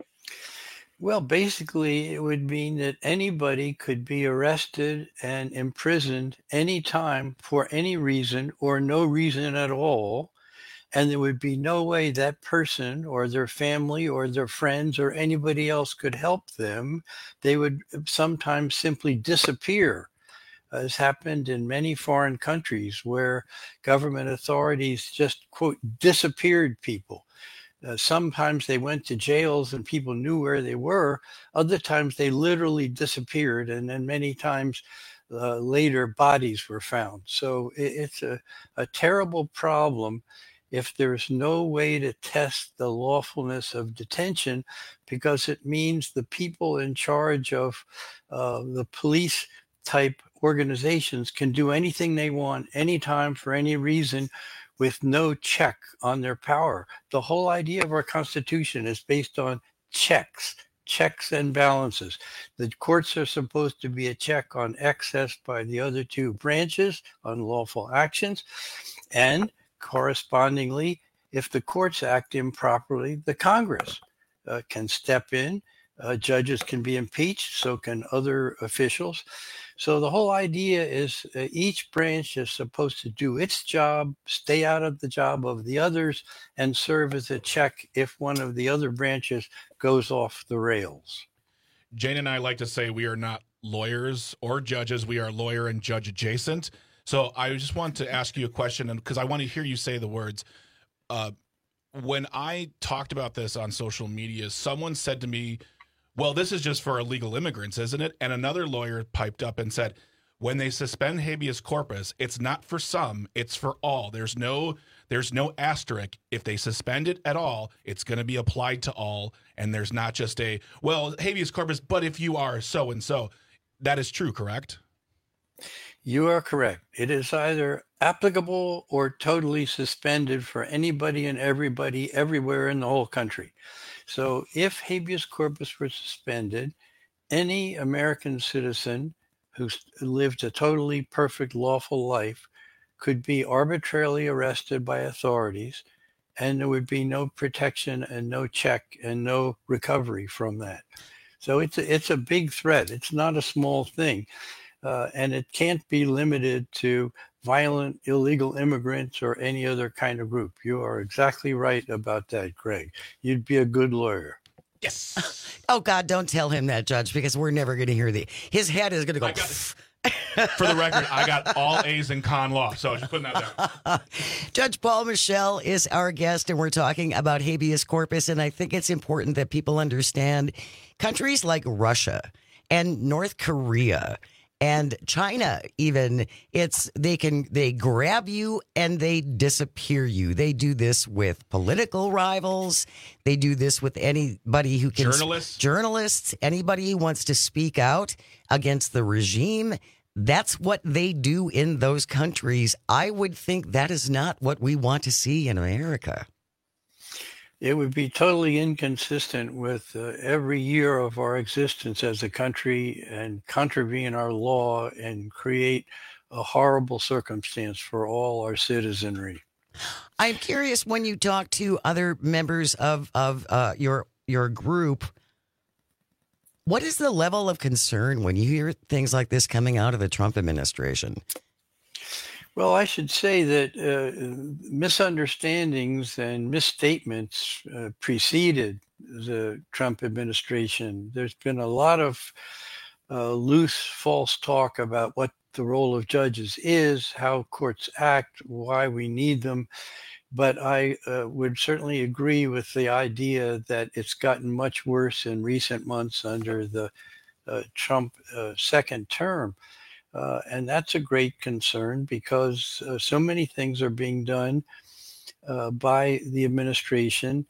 Well, basically, it would mean that anybody could be arrested and imprisoned anytime for any reason or no reason at all. And there would be no way that person or their family or their friends or anybody else could help them. They would sometimes simply disappear, as happened in many foreign countries where government authorities just, quote, disappeared people. Sometimes they went to jails and people knew where they were. Other times they literally disappeared, and then many times later bodies were found. So it's a terrible problem if there's no way to test the lawfulness of detention, because it means the people in charge of the police type organizations can do anything they want, anytime, for any reason, with no check on their power. The whole idea of our Constitution is based on checks and balances. The courts are supposed to be a check on excess by the other two branches, unlawful actions, and correspondingly, if the courts act improperly, the Congress can step in. Judges can be impeached, so can other officials. So the whole idea is each branch is supposed to do its job, stay out of the job of the others, and serve as a check if one of the other branches goes off the rails. Jane and I like to say we are not lawyers or judges. We are lawyer and judge adjacent. So I just want to ask you a question, and because I want to hear you say the words. When I talked about this on social media, someone said to me, well, this is just for illegal immigrants, isn't it? And another lawyer piped up and said, when they suspend habeas corpus, it's not for some, it's for all. There's no asterisk. If they suspend it at all, it's going to be applied to all. And there's not just a, well, habeas corpus, but if you are so-and-so. That is true, correct? You are correct. It is either applicable or totally suspended for anybody and everybody everywhere in the whole country. So if habeas corpus were suspended, any American citizen who lived a totally perfect lawful life could be arbitrarily arrested by authorities, and there would be no protection and no check and no recovery from that. So it's a big threat. It's not a small thing. And it can't be limited to violent, illegal immigrants or any other kind of group. You are exactly right about that, Greg. You'd be a good lawyer. Yes. Oh, God, don't tell him that, Judge, because we're never going to hear his head is going to go. For the record, I got all A's in con law, so just putting that down. Judge Paul Michel is our guest, and we're talking about habeas corpus. And I think it's important that people understand countries like Russia and North Korea and China, even, they grab you and they disappear you. They do this with political rivals. They do this with anybody who can. Journalists, anybody who wants to speak out against the regime. That's what they do in those countries. I would think that is not what we want to see in America. It would be totally inconsistent with every year of our existence as a country and contravene our law and create a horrible circumstance for all our citizenry. I'm curious, when you talk to other members of your group, what is the level of concern when you hear things like this coming out of the Trump administration? Well, I should say that misunderstandings and misstatements preceded the Trump administration. There's been a lot of loose, false talk about what the role of judges is, how courts act, why we need them. But I would certainly agree with the idea that it's gotten much worse in recent months under the Trump second term. And that's a great concern because so many things are being done by the administration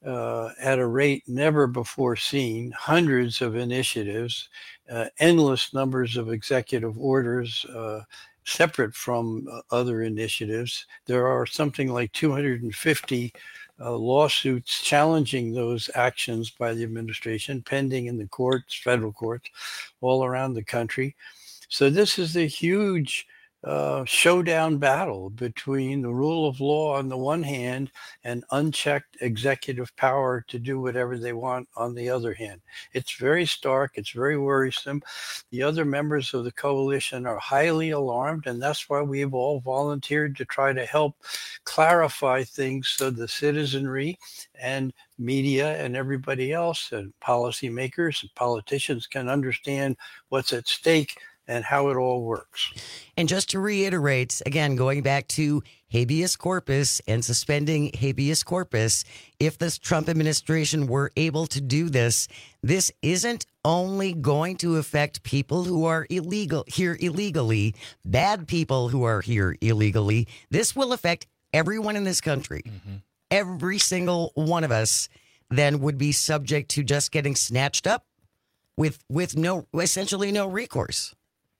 at a rate never before seen, hundreds of initiatives, endless numbers of executive orders, separate from other initiatives. There are something like 250 lawsuits challenging those actions by the administration pending in the courts, federal courts, all around the country. So this is a huge showdown battle between the rule of law on the one hand and unchecked executive power to do whatever they want on the other hand. It's very stark. It's very worrisome. The other members of the coalition are highly alarmed, and that's why we've all volunteered to try to help clarify things so the citizenry and media and everybody else and policymakers and politicians can understand what's at stake and how it all works. And just to reiterate, again, going back to habeas corpus and suspending habeas corpus, if the Trump administration were able to do this, this isn't only going to affect people who are here illegally, bad people who are here illegally. This will affect everyone in this country. Mm-hmm. Every single one of us then would be subject to just getting snatched up with essentially no recourse.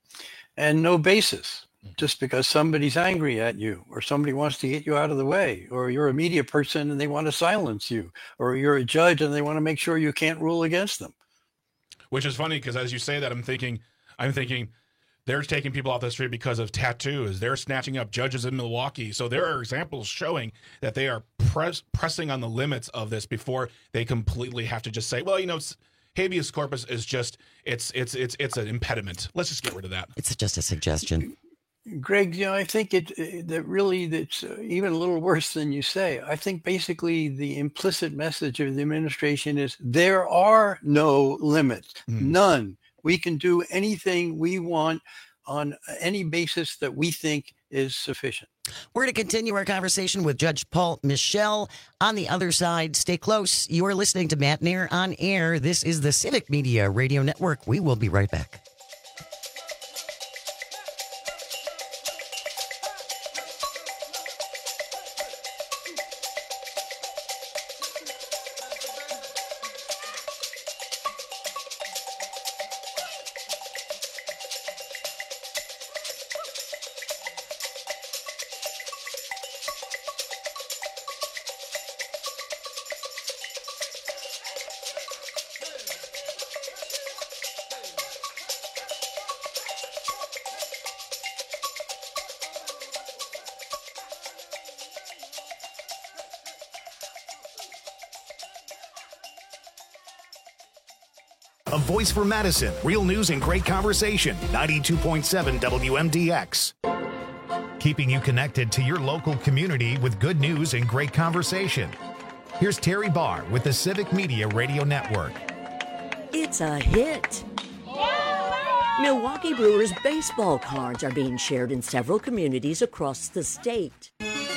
And no basis, just because somebody's angry at you or somebody wants to get you out of the way, or you're a media person and they want to silence you, or you're a judge and they want to make sure you can't rule against them. Which is funny because as you say that, I'm thinking they're taking people off the street because of tattoos. They're snatching up judges in Milwaukee. So there are examples showing that they are pressing on the limits of this before they completely have to just say, well, habeas corpus is just it's an impediment. Let's just get rid of that. It's just a suggestion. Greg, I think it's even a little worse than you say. I think basically the implicit message of the administration is there are no limits, none. We can do anything we want on any basis that we think is sufficient. We're going to continue our conversation with Judge Paul Michel on the other side. Stay close. You are listening to Matt Nair on Air. This is the Civic Media Radio Network. We will be right back. A voice for Madison. Real news and great conversation. 92.7 WMDX. Keeping you connected to your local community with good news and great conversation. Here's Terry Barr with the Civic Media Radio Network. It's a hit. Milwaukee Brewers baseball cards are being shared in several communities across the state.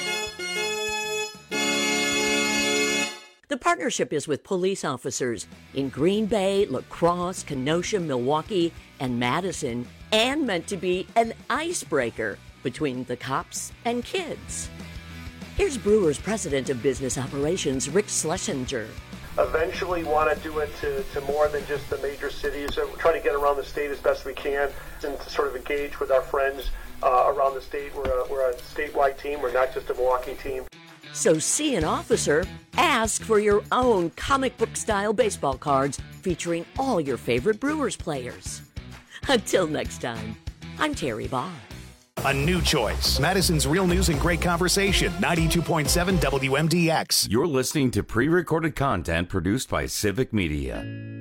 The partnership is with police officers in Green Bay, La Crosse, Kenosha, Milwaukee, and Madison, and meant to be an icebreaker between the cops and kids. Here's Brewers President of Business Operations, Rick Schlesinger. Eventually want to do it to more than just the major cities. So we're trying to get around the state as best we can and to sort of engage with our friends around the state. We're a statewide team. We're not just a Milwaukee team. So see an officer, ask for your own comic book style baseball cards featuring all your favorite Brewers players. Until next time, I'm Terry Barr. A new choice. Madison's real news and great conversation. 92.7 WMDX. You're listening to pre-recorded content produced by Civic Media.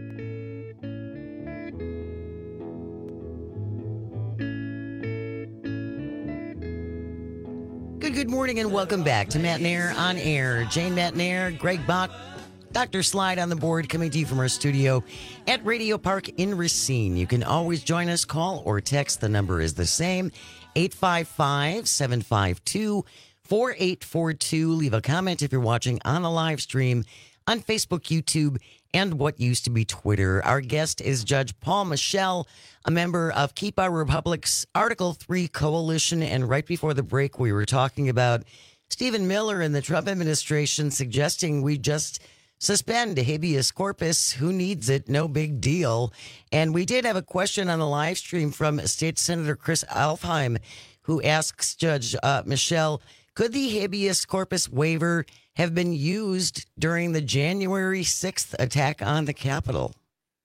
Good morning and welcome back to Matt Nair on Air. Jane Matt Nair, Greg Bach, Dr. Slide on the board, coming to you from our studio at Radio Park in Racine. You can always join us, call or text. The number is the same, 855-752-4842. Leave a comment if you're watching on the live stream on Facebook, YouTube, and what used to be Twitter. Our guest is Judge Paul Michel, a member of Keep Our Republic's Article 3 Coalition. And right before the break, we were talking about Stephen Miller and the Trump administration suggesting we just suspend habeas corpus. Who needs it? No big deal. And we did have a question on the live stream from State Senator Chris Alfheim, who asks Judge Michel, could the habeas corpus waiver have been used during the January 6th attack on the Capitol?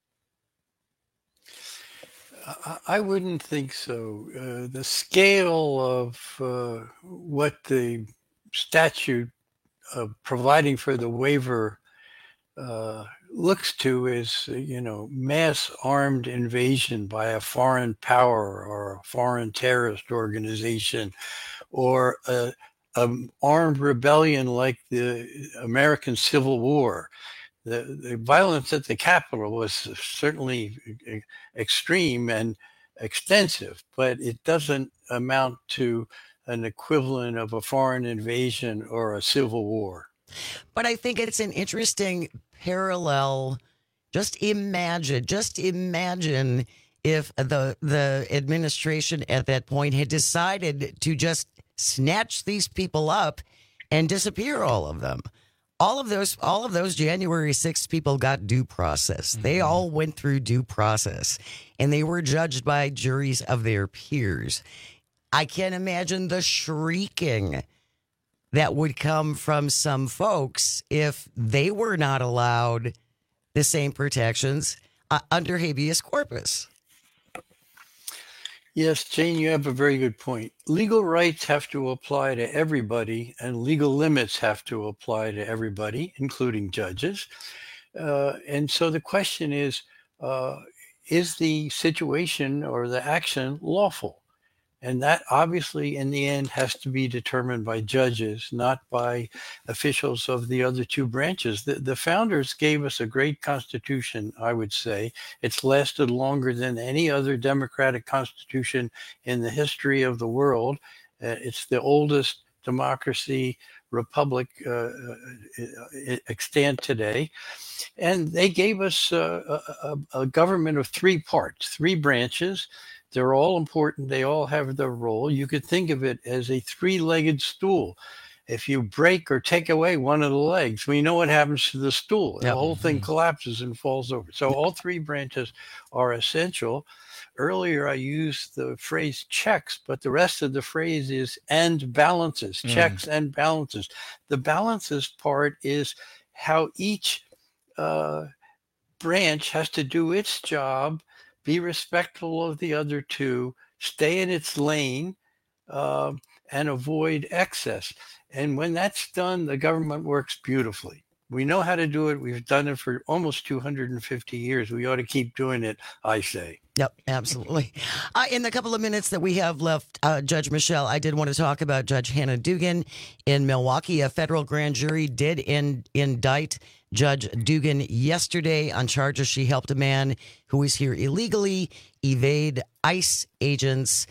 I wouldn't think so. The scale of what the statute providing for the waiver looks to is, mass armed invasion by a foreign power or a foreign terrorist organization, or armed rebellion like the American Civil War. The violence at the Capitol was certainly extreme and extensive, but it doesn't amount to an equivalent of a foreign invasion or a civil war. But I think it's an interesting parallel. Just imagine if the administration at that point had decided to just snatch these people up and disappear all of them. All of those January 6th people got due process. Mm-hmm. They all went through due process, and they were judged by juries of their peers. I can't imagine the shrieking that would come from some folks if they were not allowed the same protections under habeas corpus. Yes, Jane, you have a very good point. Legal rights have to apply to everybody, and legal limits have to apply to everybody, including judges. And so the question is the situation or the action lawful? And that obviously in the end has to be determined by judges, not by officials of the other two branches. The founders gave us a great constitution, I would say. It's lasted longer than any other democratic constitution in the history of the world. It's the oldest democracy republic extant today. And they gave us a government of three parts, three branches. They're all important. They all have their role. You could think of it as a three-legged stool. If you break or take away one of the legs, we know what happens to the stool. Yep. The whole thing collapses and falls over. So all three branches are essential. Earlier, I used the phrase checks, but the rest of the phrase is and balances, checks and balances. The balances part is how each branch has to do its job, be respectful of the other two, stay in its lane, and avoid excess. And when that's done, the government works beautifully. We know how to do it. We've done it for almost 250 years. We ought to keep doing it, I say. Yep, absolutely. In the couple of minutes that we have left, Judge Michelle, I did want to talk about Judge Hannah Dugan in Milwaukee. A federal grand jury did indict Judge Dugan yesterday on charges she helped a man who was here illegally evade ICE agents.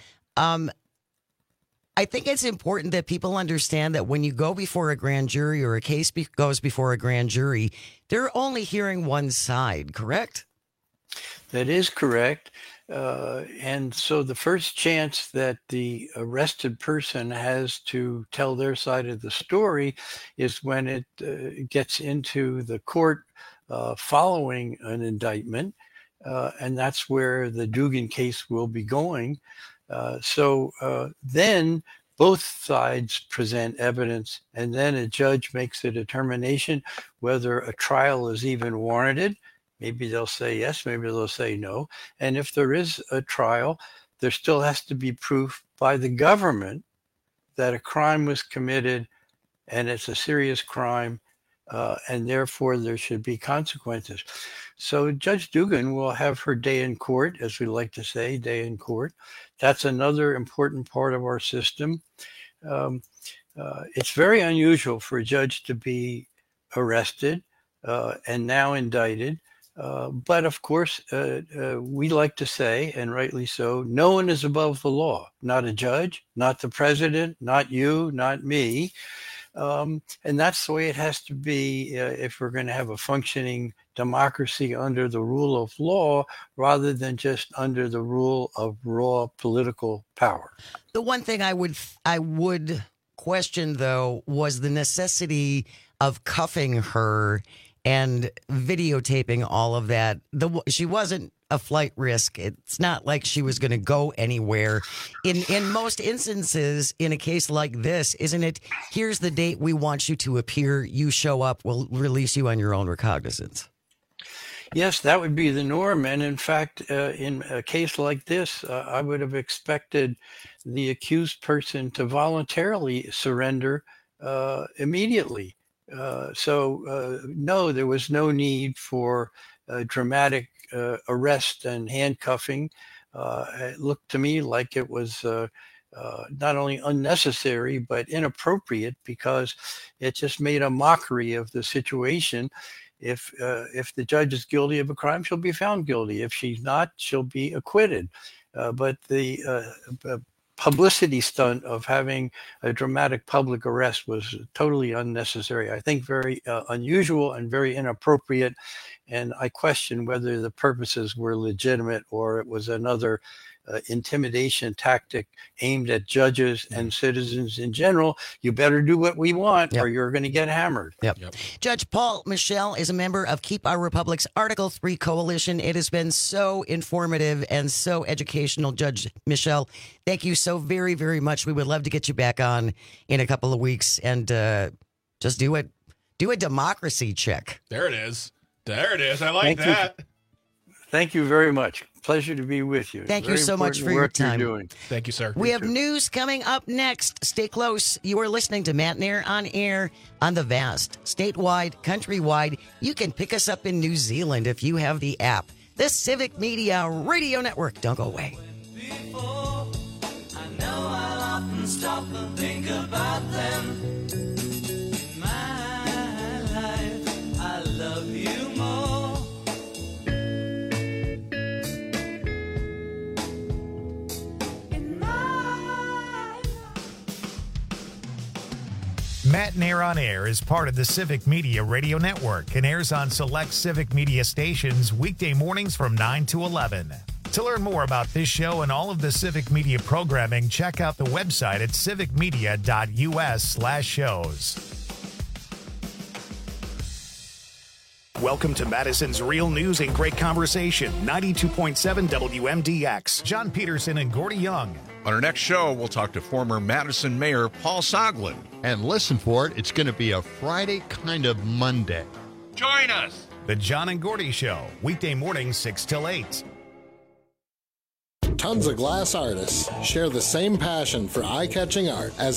I think it's important that people understand that when you go before a grand jury or a case goes before a grand jury, they're only hearing one side, correct? That is correct. And so the first chance that the arrested person has to tell their side of the story is when it gets into the court following an indictment. And that's where the Dugan case will be going. So then both sides present evidence, and then a judge makes a determination whether a trial is even warranted. Maybe they'll say yes, maybe they'll say no. And if there is a trial, there still has to be proof by the government that a crime was committed and it's a serious crime, and therefore there should be consequences. So Judge Dugan will have her day in court, as we like to say, day in court. That's another important part of our system. It's very unusual for a judge to be arrested and now indicted. But of course, we like to say, and rightly so, no one is above the law. Not a judge, not the president, not you, not me. And that's the way it has to be if we're going to have a functioning democracy under the rule of law rather than just under the rule of raw political power. The one thing I would question, though, was the necessity of cuffing her and videotaping all of that. She wasn't a flight risk. It's not like she was going to go anywhere. In most instances, in a case like this, isn't it, here's the date we want you to appear, you show up, we'll release you on your own recognizance? Yes, that would be the norm. And in fact, in a case like this, I would have expected the accused person to voluntarily surrender immediately. No, there was no need for dramatic arrest and handcuffing. It looked to me like it was not only unnecessary, but inappropriate, because it just made a mockery of the situation. If the judge is guilty of a crime, she'll be found guilty. If she's not, she'll be acquitted. But the publicity stunt of having a dramatic public arrest was totally unnecessary. I think very unusual and very inappropriate. And I question whether the purposes were legitimate or it was another intimidation tactic aimed at judges and citizens in general. You better do what we want or you're going to get hammered. Yep. Judge Paul Michel is a member of Keep Our Republic's Article 3 Coalition. It has been so informative and so educational. Judge Michel, thank you so very, very much. We would love to get you back on in a couple of weeks and just do a democracy check. There it is. I like that. Thank you very much. Pleasure to be with you. Thank you so much for your time. Thank you, sir. We have news coming up next. Stay close. You are listening to Matt Nair on air on the vast, statewide, countrywide. You can pick us up in New Zealand if you have the app. The Civic Media Radio Network. Don't go away. I know I'll often stop and think about them. In my life, I love you more. Matt Nair on Air is part of the Civic Media Radio Network and airs on select Civic Media stations weekday mornings from 9 to 11. To learn more about this show and all of the Civic Media programming, check out the website at civicmedia.us/shows. Welcome to Madison's Real News and Great Conversation, 92.7 WMDX. John Peterson and Gordy Young. On our next show, we'll talk to former Madison Mayor Paul Soglin. And listen for it, it's going to be a Friday kind of Monday. Join us! The John and Gordy Show, weekday mornings 6 till 8. Tons of glass artists share the same passion for eye-catching art as